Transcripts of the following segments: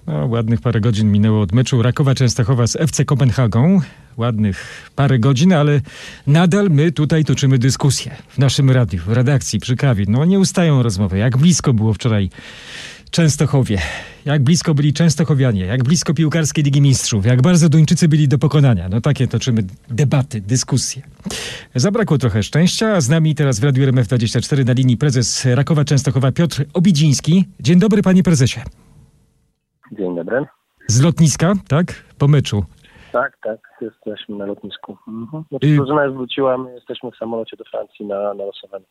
No, ładnych parę godzin minęło od meczu Rakowa Częstochowa z FC Kopenhagą. Ładnych parę godzin, ale nadal my tutaj toczymy dyskusję w naszym radiu, w redakcji, przy kawie. No nie ustają rozmowy. Jak blisko było wczoraj Częstochowie, jak blisko byli częstochowianie, jak blisko piłkarskiej Ligi Mistrzów, jak bardzo Duńczycy byli do pokonania. No takie toczymy debaty, dyskusje. Zabrakło trochę szczęścia, a z nami teraz w Radiu RMF24 na linii prezes Rakowa Częstochowa Piotr Obidziński. Dzień dobry, panie prezesie. Dzień dobry. Z lotniska, tak? Po meczu. Tak, jesteśmy na lotnisku. Drużyna już wróciła, my jesteśmy w samolocie do Francji na losowaniu.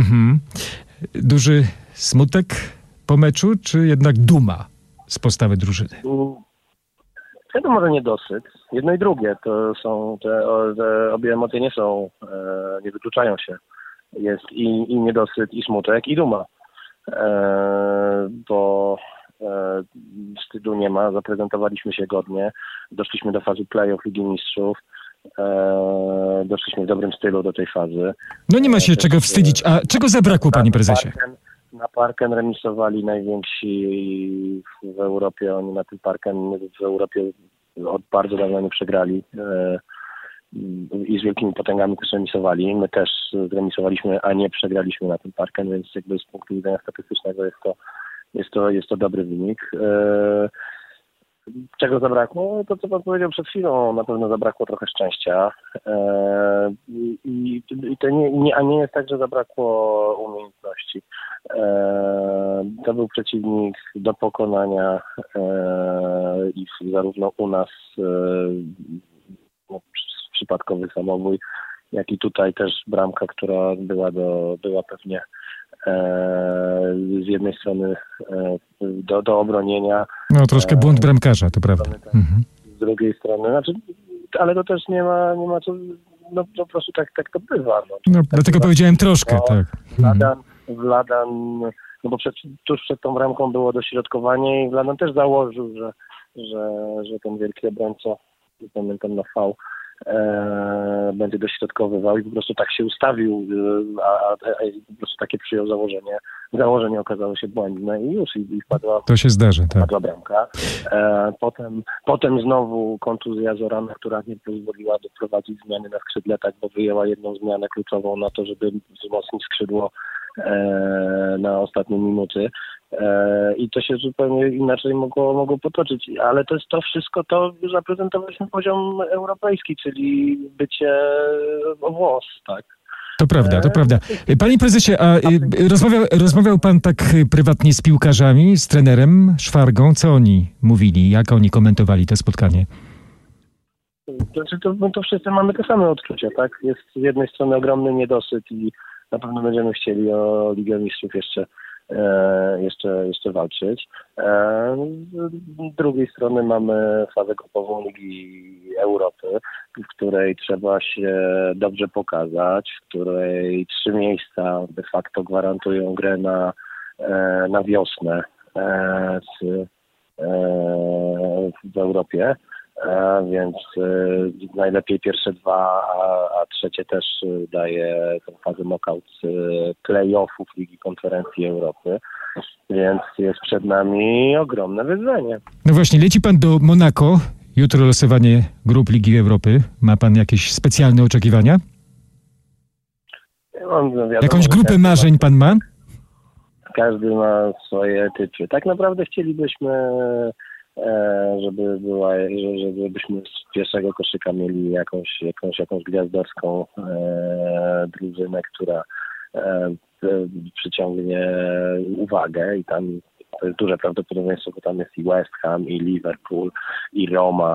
Duży smutek po meczu, czy jednak duma z postawy drużyny? To może niedosyt. Jedno i drugie. To są te obie emocje nie wykluczają się. Jest i niedosyt, i smutek, i duma. Bo wstydu nie ma, zaprezentowaliśmy się godnie, doszliśmy do fazy play-off Ligi Mistrzów, doszliśmy w dobrym stylu do tej fazy. No nie ma się czego wstydzić, a czego zabrakło, panie prezesie? Na Parken remisowali najwięksi w Europie, oni na tym Parken w Europie od bardzo dawna nie przegrali i z wielkimi potęgami też remisowali. My też zremisowaliśmy, a nie przegraliśmy na tym Parken, więc jakby z punktu widzenia statystycznego jest to dobry wynik. Czego zabrakło? To, co pan powiedział przed chwilą, na pewno zabrakło trochę szczęścia. I to nie jest tak, że zabrakło umiejętności. To był przeciwnik do pokonania i zarówno u nas przypadkowy samobój, jak i tutaj też bramka, która była pewnie z jednej strony do obronienia. No troszkę błąd bramkarza, to prawda. Z drugiej strony, ale to też nie ma co, no po prostu tak to bywa. No dlatego powiedziałem troszkę, tak. Wladan, no bo tuż przed tą bramką było dośrodkowanie i Wladan też założył, że ten wielki obrońca, pamiętam na V, będzie dośrodkowywał i po prostu tak się ustawił, a po prostu takie przyjął założenie. Założenie okazało się błędne i wpadła. To się zdarzy, tak. Wpadła bramka. Potem znowu kontuzja Zorana, która nie pozwoliła doprowadzić zmiany na skrzydle, tak, bo wyjęła jedną zmianę kluczową na to, żeby wzmocnić skrzydło na ostatnie minuty. I to się zupełnie inaczej mogło potoczyć, ale to wszystko to zaprezentowaliśmy poziom europejski, czyli bycie o włos, tak. To prawda. Panie prezesie, a rozmawiał pan tak prywatnie z piłkarzami, z trenerem Szwargą? Co oni mówili? Jak oni komentowali to spotkanie? Znaczy to wszyscy mamy te same odczucia, tak? Jest z jednej strony ogromny niedosyt i na pewno będziemy chcieli o Ligę Mistrzów jeszcze walczyć. Z drugiej strony mamy fazę grupową Ligi Europy, w której trzeba się dobrze pokazać, w której 3 miejsca de facto gwarantują grę na wiosnę w Europie. Więc najlepiej pierwsze 2, a trzecie też daje tę fazę knockout play-offów Ligi Konferencji Europy, więc jest przed nami ogromne wyzwanie. No właśnie, leci pan do Monako, jutro losowanie grup Ligi Europy. Ma pan jakieś specjalne oczekiwania? Jakąś grupę marzeń pan ma? Każdy ma swoje typy. Tak naprawdę chcielibyśmy żebyśmy z pierwszego koszyka mieli jakąś gwiazdorską drużynę, która przyciągnie uwagę i tam to jest duże prawdopodobieństwo, bo tam jest i West Ham, i Liverpool, i Roma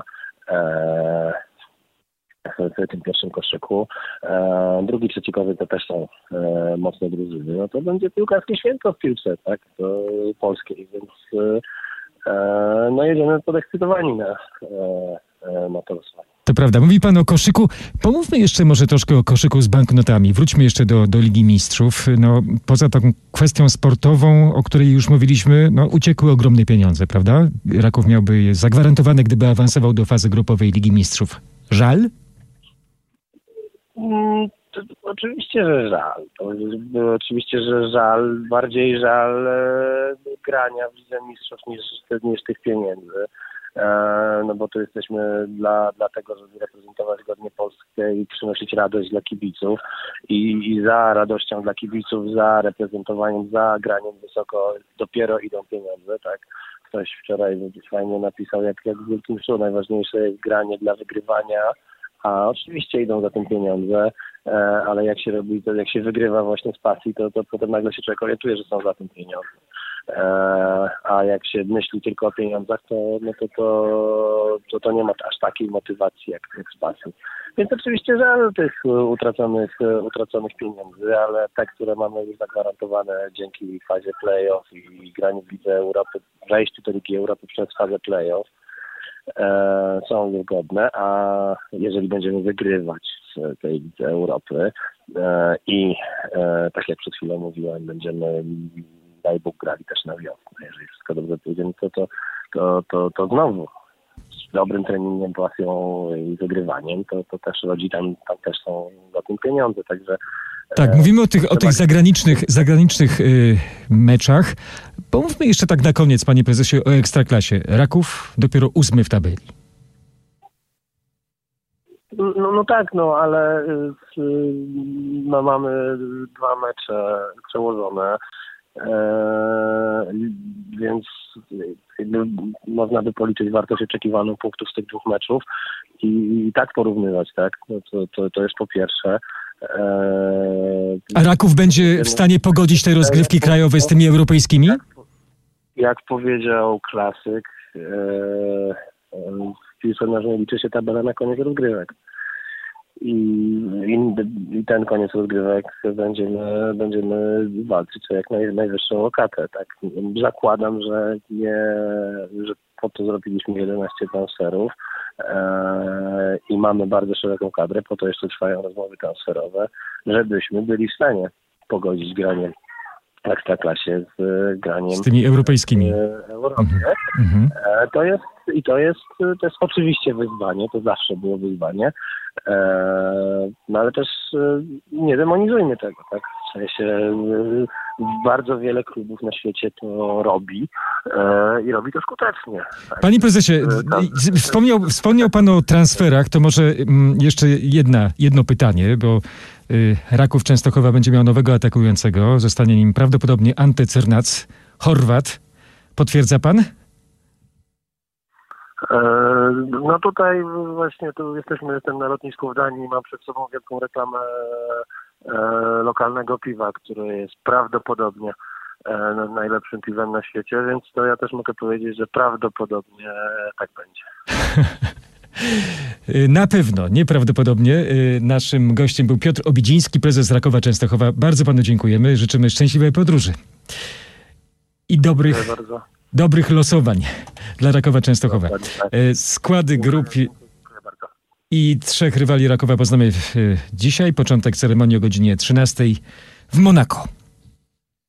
w tym pierwszym koszyku. Drugi, trzecikowy to też są mocne drużyny. No to będzie piłkarskie święto w piłce, tak? To polskiej, więc jedziemy podekscytowani na to losowanie. To prawda. Mówi pan o koszyku. Pomówmy jeszcze może troszkę o koszyku z banknotami. Wróćmy jeszcze do Ligi Mistrzów. No, poza tą kwestią sportową, o której już mówiliśmy, no, uciekły ogromne pieniądze, prawda? Raków miałby je zagwarantowane, gdyby awansował do fazy grupowej Ligi Mistrzów. Żal? Oczywiście, że żal. Oczywiście, że żal, bardziej żal grania w Lidze Mistrzów niż tych pieniędzy. No bo tu jesteśmy dla tego, żeby reprezentować godnie Polskę i przynosić radość dla kibiców i za radością dla kibiców, za reprezentowaniem, za graniem wysoko dopiero idą pieniądze, tak? Ktoś wczoraj fajnie napisał, jak w Wielkim Show najważniejsze jest granie dla wygrywania, a oczywiście idą za tym pieniądze, ale jak się robi, to jak się wygrywa właśnie z pasji, to potem nagle się człowiek orientuje, że są za tym pieniądze. A jak się myśli tylko o pieniądzach, to nie ma aż takiej motywacji jak z pasji. Więc oczywiście żal tych utraconych pieniędzy, ale te, które mamy już zagwarantowane dzięki fazie play-off i graniu w Lidze Europy, wejściu do Ligi Europy przez fazę play-off, są wygodne, a jeżeli będziemy wygrywać z tej Lidze Europy i tak jak przed chwilą mówiłem, będziemy daj Bóg grali też na wiosnę. Jeżeli wszystko dobrze pójdzie, to znowu z dobrym treningiem, pasją i wygrywaniem, to też rodzi tam też są za tym pieniądze, także... Tak, mówimy o tych zagranicznych meczach. Pomówmy jeszcze tak na koniec, panie prezesie, o Ekstraklasie. Raków dopiero 8 w tabeli. No tak, ale mamy 2 mecze przełożone. Więc można by policzyć wartość oczekiwaną punktów z tych 2 meczów i tak porównywać, tak? To jest po pierwsze. A Raków będzie w stanie pogodzić te rozgrywki krajowe z tymi europejskimi? Jak powiedział klasyk, w piłce nożnej liczy się tabela na koniec rozgrywek. I ten koniec rozgrywek będziemy walczyć o jak najwyższą lokatę. Tak? Zakładam, że po to zrobiliśmy 11 transferów i mamy bardzo szeroką kadrę, po to jeszcze trwają rozmowy transferowe, żebyśmy byli w stanie pogodzić granie w Ekstraklasie z graniem z tymi europejskimi. Europy. To jest oczywiście wyzwanie, to zawsze było wyzwanie, no ale też nie demonizujmy tego, tak? W sensie bardzo wiele klubów na świecie to robi i robi to skutecznie. Tak? Panie prezesie, wspomniał pan o transferach, to może jeszcze jedno pytanie, bo Raków Częstochowa będzie miał nowego atakującego, zostanie nim prawdopodobnie Ante Cernac, Chorwat. Potwierdza pan? No tutaj właśnie jestem na lotnisku w Danii, mam przed sobą wielką reklamę lokalnego piwa, które jest prawdopodobnie najlepszym piwem na świecie, więc to ja też mogę powiedzieć, że prawdopodobnie tak będzie. Na pewno, nieprawdopodobnie. Naszym gościem był Piotr Obidziński, prezes Rakowa Częstochowa. Bardzo panu dziękujemy, życzymy szczęśliwej podróży i dobrych losowań dla Rakowa Częstochowa. Składy grup i 3 rywali Rakowa poznamy dzisiaj. Początek ceremonii o godzinie 13 w Monako.